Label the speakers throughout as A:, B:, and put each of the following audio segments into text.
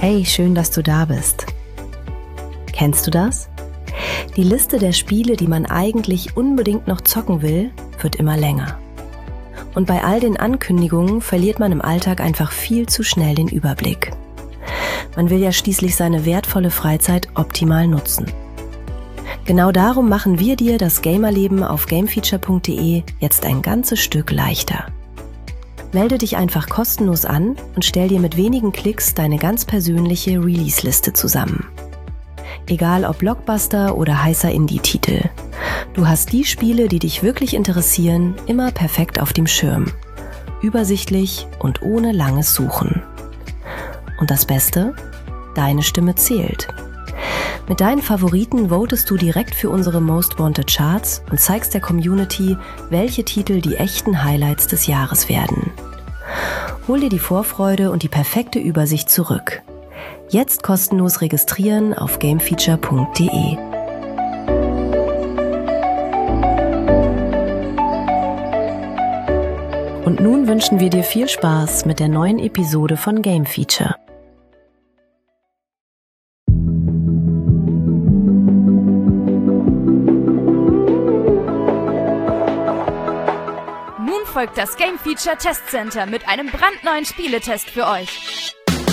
A: Hey, schön, dass du da bist. Kennst du das? Die Liste der Spiele, die man eigentlich unbedingt noch zocken will, wird immer länger. Und bei all den Ankündigungen verliert man im Alltag einfach viel zu schnell den Überblick. Man will ja schließlich seine wertvolle Freizeit optimal nutzen. Genau darum machen wir dir das Gamerleben auf gamefeature.de jetzt ein ganzes Stück leichter. Melde dich einfach kostenlos an und stell dir mit wenigen Klicks deine ganz persönliche Release-Liste zusammen. Egal ob Blockbuster oder heißer Indie-Titel. Du hast die Spiele, die dich wirklich interessieren, immer perfekt auf dem Schirm. Übersichtlich und ohne langes Suchen. Und das Beste? Deine Stimme zählt. Mit deinen Favoriten votest du direkt für unsere Most Wanted Charts und zeigst der Community, welche Titel die echten Highlights des Jahres werden. Hol dir die Vorfreude und die perfekte Übersicht zurück. Jetzt kostenlos registrieren auf gamefeature.de. Und nun wünschen wir dir viel Spaß mit der neuen Episode von Game Feature.
B: Nun folgt das Game Feature Test Center mit einem brandneuen Spieletest für euch.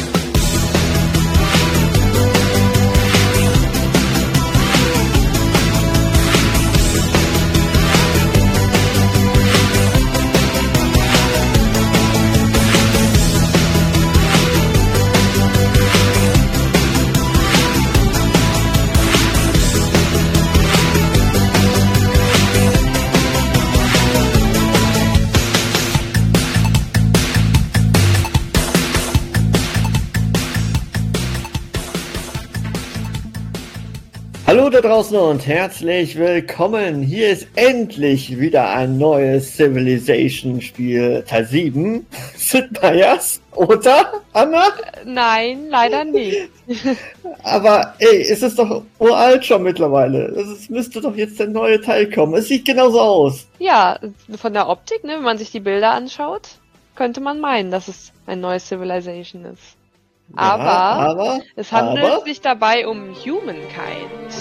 C: Hallo da draußen und herzlich willkommen. Hier ist endlich wieder ein neues Civilization-Spiel, Teil 7. Sid Meier's, oder, Anna?
D: Nein, leider nicht.
C: Aber ey, es ist doch uralt schon mittlerweile. Es müsste doch jetzt der neue Teil kommen. Es sieht genauso aus.
D: Ja, von der Optik, ne, wenn man sich die Bilder anschaut, könnte man meinen, dass es ein neues Civilization ist. Aber es handelt sich dabei um Humankind.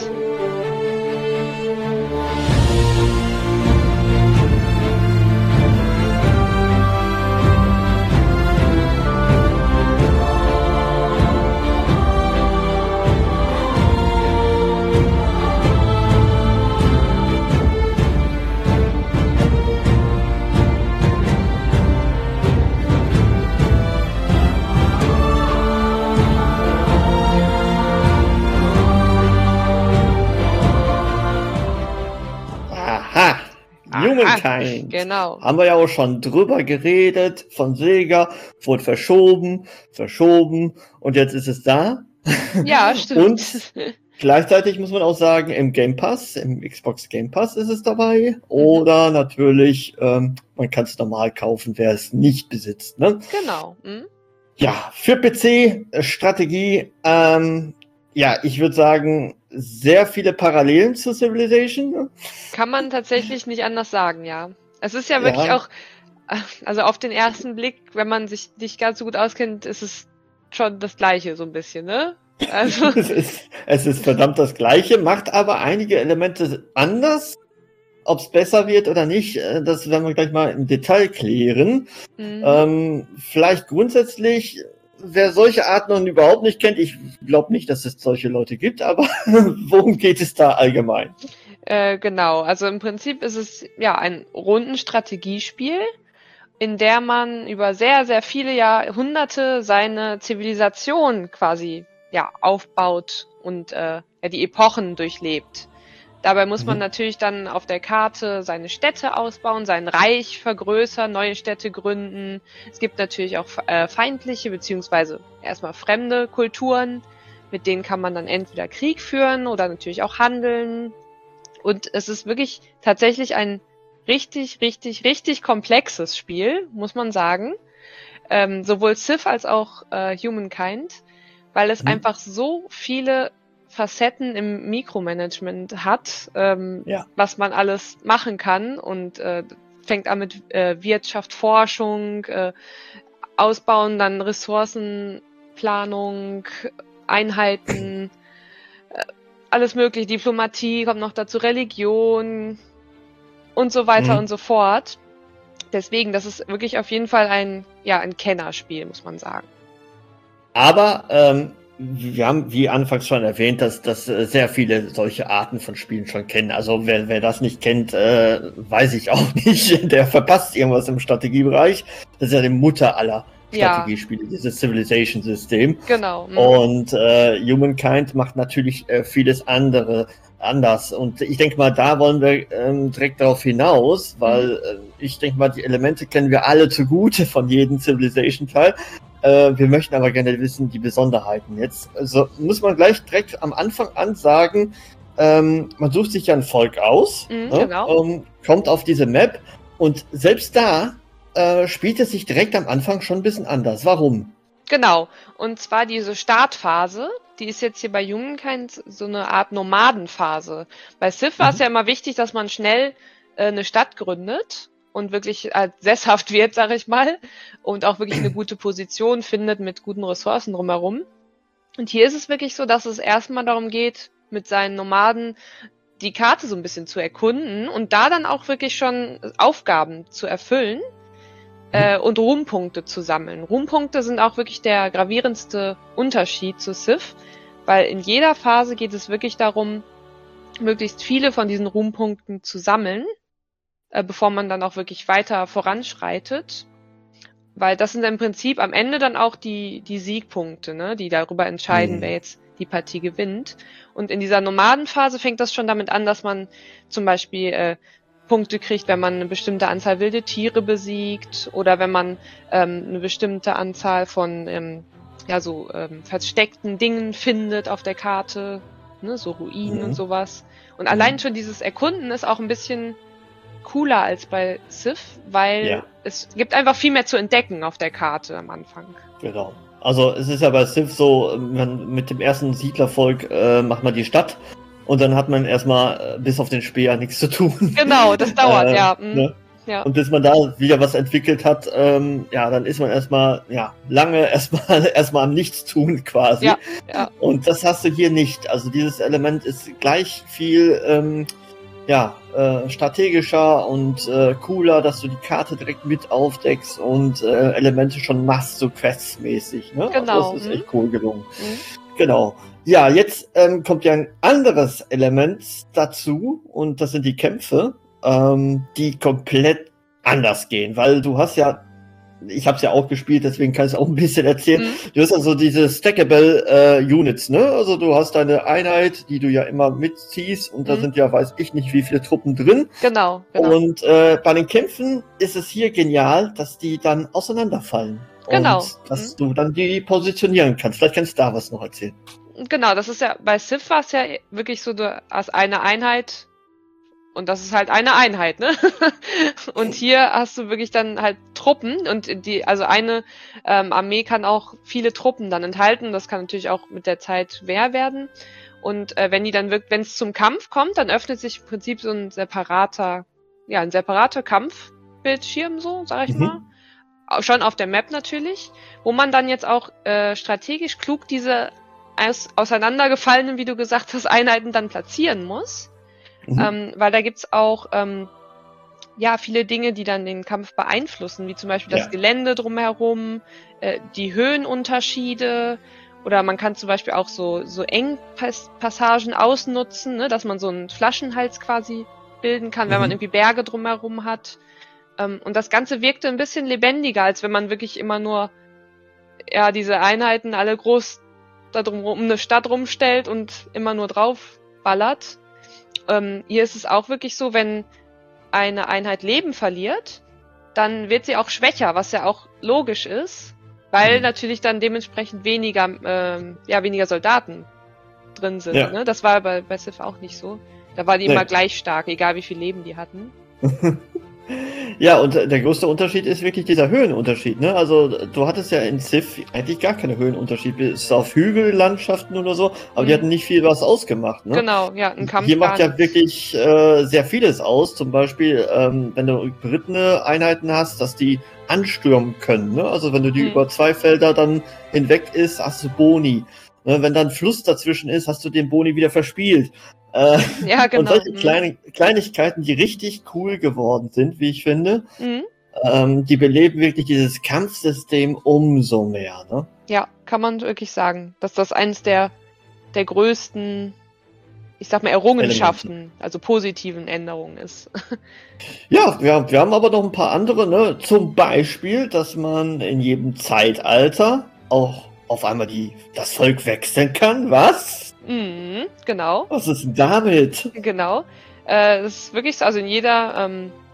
C: Humankind.
D: Genau.
C: Haben wir ja auch schon drüber geredet, von Sega, wurde verschoben und jetzt ist es da.
D: Ja, stimmt.
C: Und gleichzeitig muss man auch sagen, im Game Pass, im Xbox Game Pass ist es dabei. Oder natürlich, man kann es normal kaufen, wer es nicht besitzt. Ne?
D: Genau.
C: Ja, für PC-Strategie, ja, ich würde sagen, sehr viele Parallelen zu Civilization. Ne?
D: Kann man tatsächlich nicht anders sagen, ja. Es ist ja wirklich auch, also auf den ersten Blick, wenn man sich nicht ganz so gut auskennt, ist es schon das Gleiche so ein bisschen, ne? Also
C: es ist verdammt das Gleiche, macht aber einige Elemente anders. Ob es besser wird oder nicht, das werden wir gleich mal im Detail klären. Vielleicht grundsätzlich, wer solche Arten überhaupt nicht kennt, ich glaube nicht, dass es solche Leute gibt, aber worum geht es da allgemein?
D: Genau, also im Prinzip ist es ja ein Rundenstrategiespiel, in der man über sehr, sehr viele Jahrhunderte seine Zivilisation quasi aufbaut und die Epochen durchlebt. Dabei muss man natürlich dann auf der Karte seine Städte ausbauen, sein Reich vergrößern, neue Städte gründen. Es gibt natürlich auch feindliche beziehungsweise erstmal fremde Kulturen, mit denen kann man dann entweder Krieg führen oder natürlich auch handeln. Und es ist wirklich tatsächlich ein richtig, richtig, richtig komplexes Spiel, muss man sagen. Sowohl Civ als auch Humankind, weil es einfach so viele Facetten im Mikromanagement hat, was man alles machen kann und fängt an mit Wirtschaft, Forschung, Ausbauen, dann Ressourcen Kriegsplanung, Einheiten, alles mögliche, Diplomatie kommt noch dazu, Religion und so weiter und so fort. Deswegen, das ist wirklich auf jeden Fall ein Kennerspiel, muss man sagen.
C: Aber wir haben, wie anfangs schon erwähnt, dass sehr viele solche Arten von Spielen schon kennen. Also wer das nicht kennt, weiß ich auch nicht. Der verpasst irgendwas im Strategiebereich. Das ist ja die Mutter aller Strategiespiele, dieses Civilization-System.
D: Genau.
C: Und Humankind macht natürlich vieles andere anders. Und ich denke mal, da wollen wir direkt darauf hinaus, weil ich denke mal, die Elemente kennen wir alle zugute von jedem Civilization-Teil. Wir möchten aber gerne wissen, die Besonderheiten jetzt. Also muss man gleich direkt am Anfang an sagen, man sucht sich ja ein Volk aus,
D: genau.
C: Kommt auf diese Map und selbst da spielt es sich direkt am Anfang schon ein bisschen anders. Warum?
D: Genau. Und zwar diese Startphase, die ist jetzt hier bei Humankind so eine Art Nomadenphase. Bei Civ war es ja immer wichtig, dass man schnell eine Stadt gründet und wirklich sesshaft wird, sag ich mal, und auch wirklich eine gute Position findet mit guten Ressourcen drumherum. Und hier ist es wirklich so, dass es erstmal darum geht, mit seinen Nomaden die Karte so ein bisschen zu erkunden und da dann auch wirklich schon Aufgaben zu erfüllen und Ruhmpunkte zu sammeln. Ruhmpunkte sind auch wirklich der gravierendste Unterschied zu Civ, weil in jeder Phase geht es wirklich darum, möglichst viele von diesen Ruhmpunkten zu sammeln, bevor man dann auch wirklich weiter voranschreitet. Weil das sind im Prinzip am Ende dann auch die Siegpunkte, ne, die darüber entscheiden, wer jetzt die Partie gewinnt. Und in dieser Nomadenphase fängt das schon damit an, dass man zum Beispiel Punkte kriegt, wenn man eine bestimmte Anzahl wilde Tiere besiegt oder wenn man eine bestimmte Anzahl von versteckten Dingen findet auf der Karte, ne, so Ruinen und sowas. Und allein schon dieses Erkunden ist auch ein bisschen cooler als bei Civ, weil es gibt einfach viel mehr zu entdecken auf der Karte am Anfang.
C: Genau. Also es ist ja bei Civ so, mit dem ersten Siedlervolk macht man die Stadt und dann hat man erstmal bis auf den Speer nichts zu tun.
D: Genau, das dauert,
C: Ne? Ja. Und bis man da wieder was entwickelt hat, dann ist man erstmal lange erstmal am Nichtstun quasi.
D: Ja.
C: Und das hast du hier nicht. Also dieses Element ist gleich viel strategischer und cooler, dass du die Karte direkt mit aufdeckst und Elemente schon machst, so Quests-mäßig. Ne?
D: Genau.
C: Also das ist echt cool gelungen. Genau. Ja, jetzt kommt ja ein anderes Element dazu und das sind die Kämpfe, die komplett anders gehen, weil du hast ja, ich habe es ja auch gespielt, deswegen kann ich es auch ein bisschen erzählen. Du hast ja so diese stackable Units, ne? Also du hast deine Einheit, die du ja immer mitziehst und da sind ja, weiß ich nicht, wie viele Truppen drin.
D: Genau.
C: Und bei den Kämpfen ist es hier genial, dass die dann auseinanderfallen.
D: Genau.
C: Und dass du dann die positionieren kannst. Vielleicht kannst du da was noch erzählen.
D: Genau, das ist ja, bei Civ war es ja wirklich so, du hast eine Einheit und das ist halt eine Einheit, ne? Und hier hast du wirklich dann halt Truppen und also eine Armee kann auch viele Truppen dann enthalten. Das kann natürlich auch mit der Zeit mehr werden. Und wenn es zum Kampf kommt, dann öffnet sich im Prinzip so ein separater Kampfbildschirm, so, sag ich mal. Schon auf der Map natürlich, wo man dann jetzt auch strategisch klug diese auseinandergefallenen, wie du gesagt hast, Einheiten dann platzieren muss. Weil da gibt's auch viele Dinge, die dann den Kampf beeinflussen, wie zum Beispiel das Gelände drumherum, die Höhenunterschiede oder man kann zum Beispiel auch so Engpassagen ausnutzen, ne, dass man so einen Flaschenhals quasi bilden kann, wenn man irgendwie Berge drumherum hat. Und das Ganze wirkte ein bisschen lebendiger, als wenn man wirklich immer nur diese Einheiten alle groß da drum um eine Stadt rumstellt und immer nur drauf ballert. Hier ist es auch wirklich so, wenn eine Einheit Leben verliert, dann wird sie auch schwächer, was ja auch logisch ist, weil natürlich dann dementsprechend weniger Soldaten drin sind.
C: Ja.
D: Ne? Das war bei Civ auch nicht so. Da war die immer gleich stark, egal wie viel Leben die hatten.
C: Ja, und der größte Unterschied ist wirklich dieser Höhenunterschied, ne? Also du hattest ja in Civ eigentlich gar keine Höhenunterschied, bis auf Hügellandschaften oder so, aber die hatten nicht viel was ausgemacht, ne?
D: Genau, ja, ein Kampf.
C: Hier macht ja wirklich sehr vieles aus, zum Beispiel, wenn du berittene Einheiten hast, dass die anstürmen können, ne? Also wenn du die über 2 Felder dann hinweg ist, hast du Boni. Ne? Wenn dann Fluss dazwischen ist, hast du den Boni wieder verspielt.
D: Ja, genau.
C: Und solche Kleinigkeiten, die richtig cool geworden sind, wie ich finde, die beleben wirklich dieses Kampfsystem umso mehr. Ne?
D: Ja, kann man wirklich sagen, dass das eines der größten, ich sag mal, Errungenschaften, also positiven Änderungen ist.
C: Ja, wir haben aber noch ein paar andere, ne? Zum Beispiel, dass man in jedem Zeitalter auch auf einmal das Volk wechseln kann. Was?
D: Genau.
C: Was ist denn damit?
D: Genau. Das ist wirklich so, also in jeder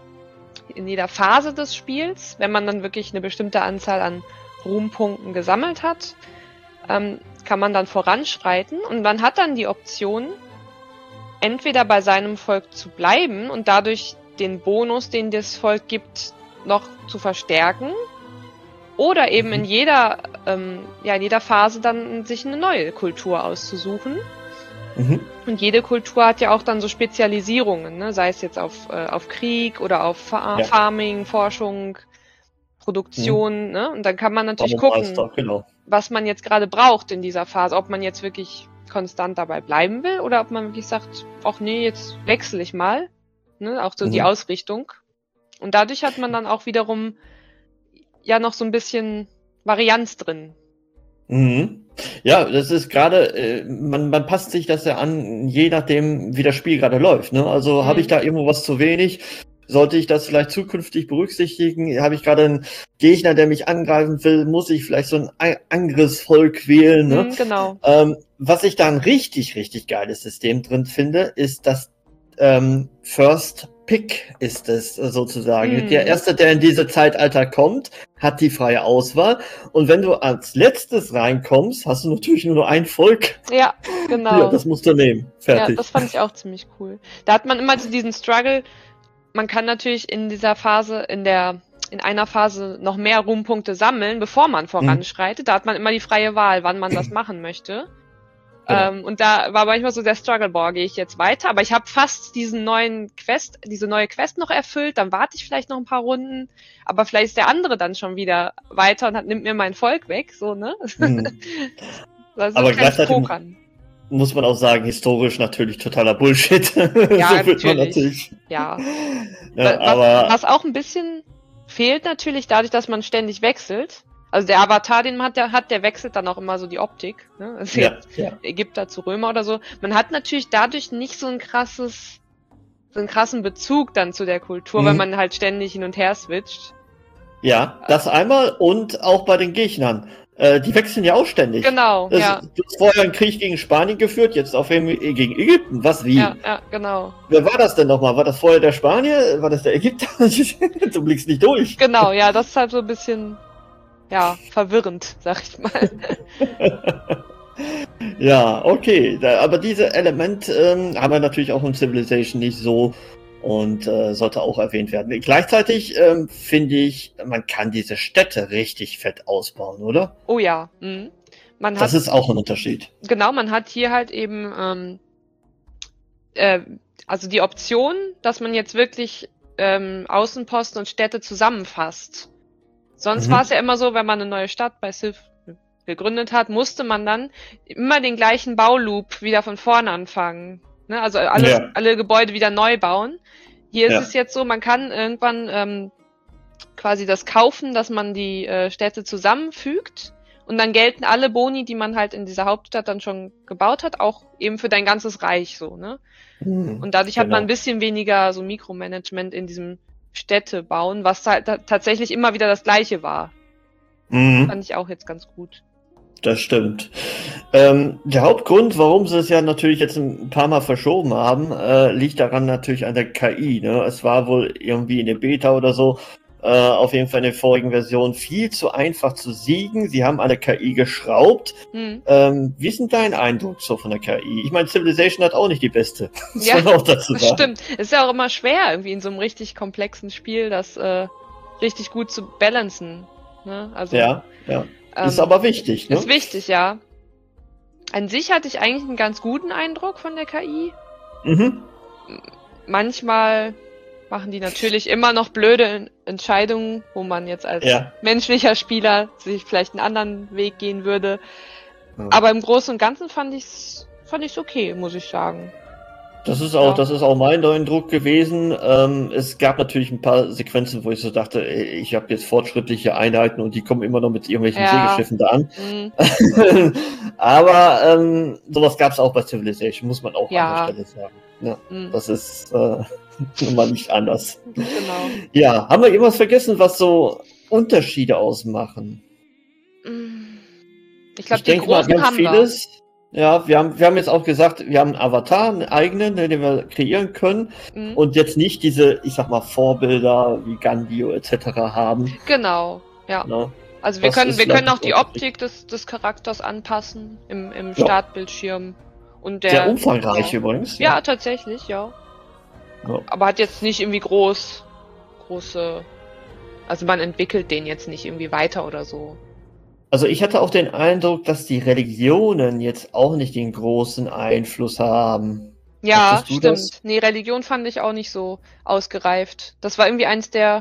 D: Phase des Spiels, wenn man dann wirklich eine bestimmte Anzahl an Ruhmpunkten gesammelt hat, kann man dann voranschreiten und man hat dann die Option, entweder bei seinem Volk zu bleiben und dadurch den Bonus, den das Volk gibt, noch zu verstärken, oder eben in jeder Phase dann sich eine neue Kultur auszusuchen. Und jede Kultur hat ja auch dann so Spezialisierungen, ne? Sei es jetzt auf Krieg oder auf Farming, Forschung, Produktion, ne? Und dann kann man natürlich gucken, was man jetzt gerade braucht in dieser Phase, ob man jetzt wirklich konstant dabei bleiben will oder ob man wirklich sagt, ach nee, jetzt wechsle ich mal, ne? Auch so die Ausrichtung. Und dadurch hat man dann auch wiederum ja noch so ein bisschen Varianz drin.
C: Ja, das ist gerade, man passt sich das ja an, je nachdem, wie das Spiel gerade läuft. Ne? Also habe ich da irgendwo was zu wenig? Sollte ich das vielleicht zukünftig berücksichtigen? Habe ich gerade einen Gegner, der mich angreifen will? Muss ich vielleicht so ein Angriffsvolk wählen? Ne?
D: Genau.
C: Was ich da ein richtig, richtig geiles System drin finde, ist das First Pick ist es sozusagen. Der Erste, der in diese Zeitalter kommt, hat die freie Auswahl. Und wenn du als letztes reinkommst, hast du natürlich nur noch ein Volk.
D: Ja, genau.
C: Ja, das musst du nehmen. Fertig.
D: Ja, das fand ich auch ziemlich cool. Da hat man immer so diesen Struggle. Man kann natürlich in dieser Phase, in einer Phase noch mehr Ruhmpunkte sammeln, bevor man voranschreitet. Da hat man immer die freie Wahl, wann man das machen möchte. Genau. Und da war manchmal so der Struggle, gehe ich jetzt weiter? Aber ich habe fast diese neue Quest noch erfüllt, dann warte ich vielleicht noch ein paar Runden, aber vielleicht ist der andere dann schon wieder weiter und nimmt mir mein Volk weg, so, ne? Das ist
C: aber gleichzeitig
D: Pokern.
C: Muss man auch sagen, historisch natürlich totaler Bullshit.
D: Ja,
C: so wird man natürlich.
D: Ja.
C: Aber
D: was auch ein bisschen fehlt natürlich dadurch, dass man ständig wechselt. Also der Avatar, den man hat, der wechselt dann auch immer so die Optik. Ne? Also Ägypter zu Römer oder so. Man hat natürlich dadurch nicht so einen krassen Bezug dann zu der Kultur, weil man halt ständig hin und her switcht. Ja,
C: das einmal und auch bei den Gegnern. Die wechseln ja auch ständig.
D: Genau,
C: Du hast vorher einen Krieg gegen Spanien geführt, jetzt auf gegen Ägypten. Was, wie?
D: Ja, genau.
C: Wer war das denn nochmal? War das vorher der Spanier? War das der Ägypter? Du blickst nicht durch.
D: Genau, ja, das ist halt so ein bisschen... Ja, verwirrend, sag ich mal.
C: Ja, okay. Aber diese Element haben wir natürlich auch in Civilization nicht so und sollte auch erwähnt werden. Gleichzeitig finde ich, man kann diese Städte richtig fett ausbauen, oder?
D: Oh ja.
C: Das ist auch ein Unterschied.
D: Genau, man hat hier halt eben also die Option, dass man jetzt wirklich Außenposten und Städte zusammenfasst. Sonst war es ja immer so, wenn man eine neue Stadt bei Civ gegründet hat, musste man dann immer den gleichen Bauloop wieder von vorne anfangen. Ne? Also alle Gebäude wieder neu bauen. Hier ist es jetzt so, man kann irgendwann quasi das kaufen, dass man die Städte zusammenfügt und dann gelten alle Boni, die man halt in dieser Hauptstadt dann schon gebaut hat, auch eben für dein ganzes Reich so. Ne? Und dadurch hat man ein bisschen weniger so Mikromanagement in diesem Städte bauen, was halt tatsächlich immer wieder das Gleiche war. Fand ich auch jetzt ganz gut.
C: Das stimmt. Der Hauptgrund, warum sie es ja natürlich jetzt ein paar Mal verschoben haben, liegt daran natürlich an der KI. Ne? Es war wohl irgendwie in der Beta oder so, auf jeden Fall in den vorigen Versionen viel zu einfach zu siegen. Sie haben alle KI geschraubt. Wie ist denn dein Eindruck so von der KI? Ich meine, Civilization hat auch nicht die beste.
D: Ja,
C: muss man auch dazu
D: das
C: sagen.
D: stimmt. Es ist ja auch immer schwer, irgendwie in so einem richtig komplexen Spiel das richtig gut zu balancen. Ne? Also,
C: Ja. Ist aber wichtig, ne?
D: Ist wichtig, ja. An sich hatte ich eigentlich einen ganz guten Eindruck von der KI.
C: Mhm.
D: Manchmal machen die natürlich immer noch blöde Entscheidungen, wo man jetzt als menschlicher Spieler sich vielleicht einen anderen Weg gehen würde.
C: Ja.
D: Aber im Großen und Ganzen fand ich's okay, muss ich sagen.
C: Das ist auch mein Eindruck gewesen. Es gab natürlich ein paar Sequenzen, wo ich so dachte, ey, ich habe jetzt fortschrittliche Einheiten und die kommen immer noch mit irgendwelchen Segelschiffen da an. Aber sowas gab es auch bei Civilization, muss man auch an der Stelle sagen. Ja, das ist nun mal nicht anders.
D: Genau.
C: Ja, haben wir irgendwas vergessen, was so Unterschiede ausmachen?
D: Ich glaube, die großen
C: ganz
D: haben
C: vieles. Ja, wir haben jetzt auch gesagt, wir haben einen Avatar, einen eigenen, den wir kreieren können und jetzt nicht diese, ich sag mal, Vorbilder wie Gandio etc. haben.
D: Genau, ja.
C: Na,
D: also wir können auch die Optik des Charakters anpassen im Startbildschirm. Und
C: sehr umfangreich übrigens.
D: Ja, tatsächlich, ja. Aber hat jetzt nicht irgendwie große, also man entwickelt den jetzt nicht irgendwie weiter oder so.
C: Also ich hatte auch den Eindruck, dass die Religionen jetzt auch nicht den großen Einfluss haben.
D: Ja, stimmt. Das? Nee, Religion fand ich auch nicht so ausgereift. Das war irgendwie eins der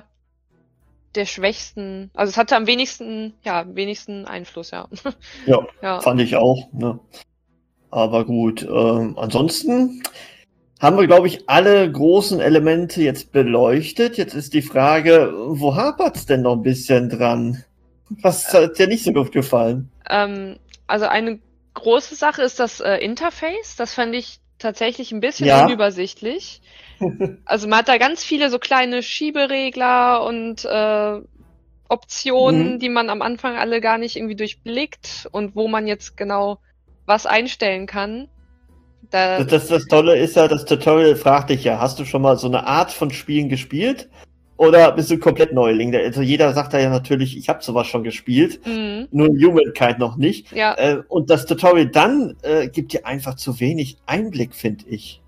D: schwächsten, also es hatte am wenigsten Einfluss, ja.
C: Ja, fand ich auch, ne? Aber gut, ansonsten haben wir, glaube ich, alle großen Elemente jetzt beleuchtet. Jetzt ist die Frage, wo hapert's denn noch ein bisschen dran? Was hat dir nicht so gut gefallen?
D: Also eine große Sache ist das Interface. Das fand ich tatsächlich ein bisschen unübersichtlich. Also man hat da ganz viele so kleine Schieberegler und Optionen, die man am Anfang alle gar nicht irgendwie durchblickt und wo man jetzt genau was einstellen kann.
C: Das Tolle ist ja, das Tutorial fragt dich ja, hast du schon mal so eine Art von Spielen gespielt? Oder bist du komplett Neuling? Also jeder sagt da ja natürlich, ich habe sowas schon gespielt, nur Humankind noch nicht.
D: Ja.
C: Und das Tutorial dann gibt dir einfach zu wenig Einblick, finde ich.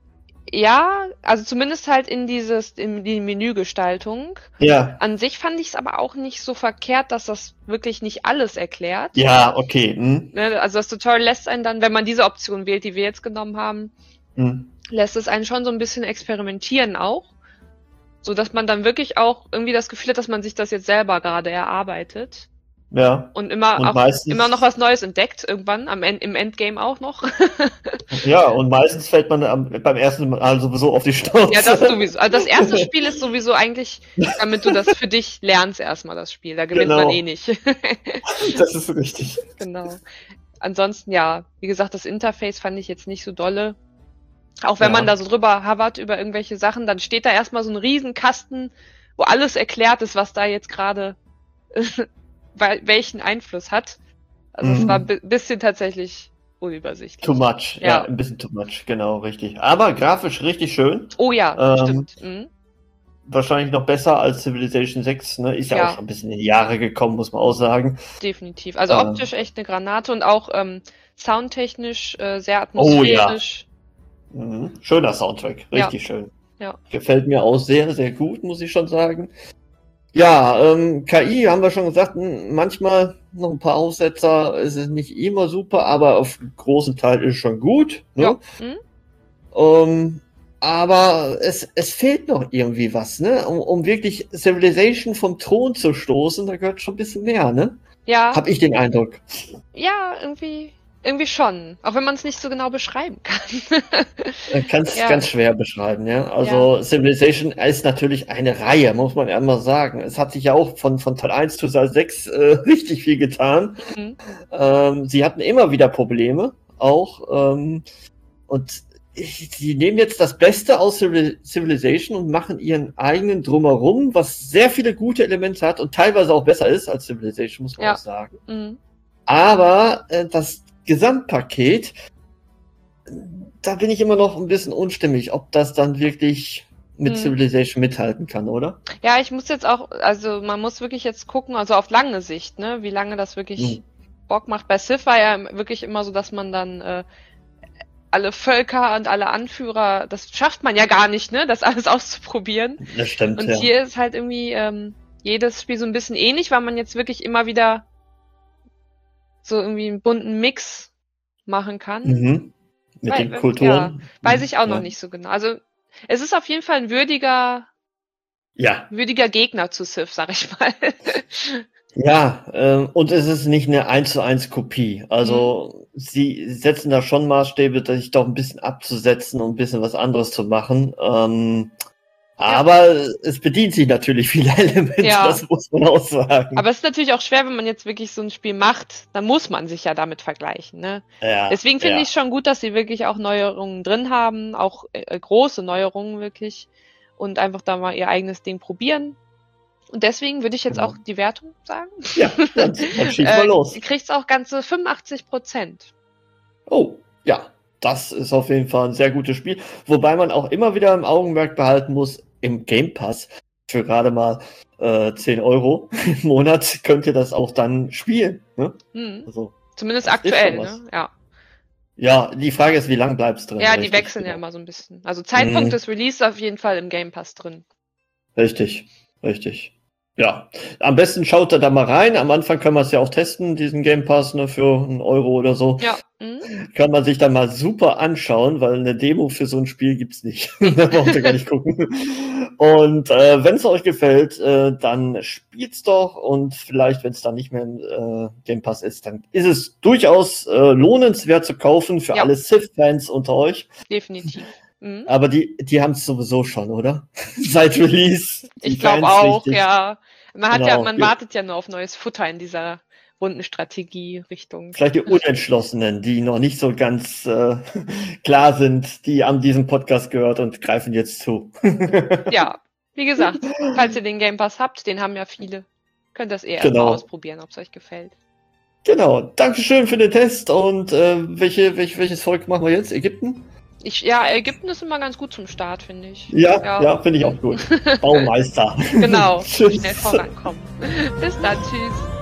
D: Ja, also zumindest halt in die Menügestaltung.
C: Ja.
D: An sich fand ich es aber auch nicht so verkehrt, dass das wirklich nicht alles erklärt.
C: Ja, okay.
D: Also das Tutorial lässt einen dann, wenn man diese Option wählt, die wir jetzt genommen haben, lässt es einen schon so ein bisschen experimentieren auch. So dass man dann wirklich auch irgendwie das Gefühl hat, dass man sich das jetzt selber gerade erarbeitet.
C: Ja.
D: Und immer noch was Neues entdeckt, irgendwann, im Endgame auch noch.
C: Ja, und meistens fällt man beim ersten Mal sowieso auf die Schnauze.
D: Ja, das sowieso. Also das erste Spiel ist sowieso eigentlich, damit du das für dich lernst erstmal, das Spiel. Da gewinnt man eh nicht.
C: Das ist richtig.
D: Genau. Ansonsten, ja, wie gesagt, das Interface fand ich jetzt nicht so dolle. Auch wenn man da so drüber havert über irgendwelche Sachen, dann steht da erstmal so ein Riesenkasten, wo alles erklärt ist, was da jetzt gerade welchen Einfluss hat. Also es war ein bisschen tatsächlich unübersichtlich.
C: Too much, ja, ein bisschen too much, genau, richtig. Aber grafisch richtig schön.
D: Oh ja, stimmt.
C: Wahrscheinlich noch besser als Civilization 6, ne? Ist ja auch schon ein bisschen in die Jahre gekommen, muss man auch sagen.
D: Definitiv. Also optisch echt eine Granate und auch soundtechnisch sehr atmosphärisch.
C: Oh ja. Schöner Soundtrack, richtig schön.
D: Ja.
C: Gefällt mir auch sehr, sehr gut, muss ich schon sagen. Ja, KI haben wir schon gesagt, manchmal noch ein paar Aussetzer, es ist nicht immer super, aber auf großen Teil ist es schon gut. Ne? Ja. Aber es fehlt noch irgendwie was, ne? Um wirklich Civilization vom Thron zu stoßen, da gehört schon ein bisschen mehr, ne?
D: Ja.
C: Hab ich den Eindruck.
D: Ja, irgendwie schon. Auch wenn man es nicht so genau beschreiben kann.
C: Ganz schwer beschreiben, ja. Also Civilization ist natürlich eine Reihe, muss man ja immer sagen. Es hat sich ja auch von Teil 1 zu Teil 6 richtig viel getan. Sie hatten immer wieder Probleme, auch. Und sie nehmen jetzt das Beste aus Civilization und machen ihren eigenen Drumherum, was sehr viele gute Elemente hat und teilweise auch besser ist als Civilization, muss man auch sagen. Aber das Gesamtpaket, da bin ich immer noch ein bisschen unstimmig, ob das dann wirklich mit Civilization mithalten kann, oder?
D: Ja, ich muss jetzt auch, also man muss wirklich jetzt gucken, also auf lange Sicht, ne, wie lange das wirklich Bock macht. Bei Civ war ja wirklich immer so, dass man dann alle Völker und alle Anführer, das schafft man ja gar nicht, ne, das alles auszuprobieren.
C: Das stimmt,
D: Und
C: ja.
D: hier ist halt irgendwie jedes Spiel so ein bisschen ähnlich, weil man jetzt wirklich immer wieder so irgendwie einen bunten Mix machen kann.
C: Mit den Kulturen.
D: Ja, weiß ich auch noch nicht so genau. Also es ist auf jeden Fall ein würdiger Gegner zu Civ, sag ich mal.
C: Ja, und es ist nicht eine 1:1 Kopie. Also sie setzen da schon Maßstäbe, sich doch ein bisschen abzusetzen und ein bisschen was anderes zu machen. Aber es bedient sich natürlich viele Elemente, das muss man auch sagen.
D: Aber es ist natürlich auch schwer, wenn man jetzt wirklich so ein Spiel macht, dann muss man sich ja damit vergleichen. Ne?
C: Ja,
D: deswegen finde ich schon gut, dass sie wirklich auch Neuerungen drin haben, auch große Neuerungen wirklich, und einfach da mal ihr eigenes Ding probieren. Und deswegen würde ich jetzt auch die Wertung sagen.
C: Ja, dann schieß mal los.
D: Kriegt's auch ganze 85%.
C: Oh, ja. Das ist auf jeden Fall ein sehr gutes Spiel. Wobei man auch immer wieder im Augenmerk behalten muss, im Game Pass für gerade mal 10 € im Monat könnt ihr das auch dann spielen. Ne?
D: Also, zumindest aktuell, ne? Ja.
C: Ja, die Frage ist, wie lange bleibt es drin?
D: Ja, die wechseln ja immer so ein bisschen. Also Zeitpunkt des Release auf jeden Fall im Game Pass drin.
C: Richtig. Ja, am besten schaut da mal rein. Am Anfang kann man es ja auch testen, diesen Game Pass, ne, für 1 € oder so.
D: Ja.
C: Kann man sich dann mal super anschauen, weil eine Demo für so ein Spiel gibt's nicht. Da braucht ihr gar nicht gucken. Und wenn es euch gefällt, dann spielt's doch. Und vielleicht, wenn es dann nicht mehr im Game Pass ist, dann ist es durchaus lohnenswert zu kaufen für alle Civ-Fans unter euch.
D: Definitiv.
C: Aber die haben es sowieso schon, oder? Seit Release.
D: Ich glaube auch, ja. Man wartet ja nur auf neues Futter in dieser Rundenstrategie-Richtung.
C: Vielleicht die Unentschlossenen, die noch nicht so ganz klar sind, die haben diesen Podcast gehört und greifen jetzt zu.
D: Ja, wie gesagt, falls ihr den Game Pass habt, den haben ja viele, könnt ihr das erstmal ausprobieren, ob es euch gefällt.
C: Genau, Dankeschön für den Test. Und welches Volk machen wir jetzt? Ägypten?
D: Ägypten ist immer ganz gut zum Start, finde ich.
C: Ja, finde ich auch gut. Baumeister.
D: Genau, schnell vorankommen. Bis dann, tschüss.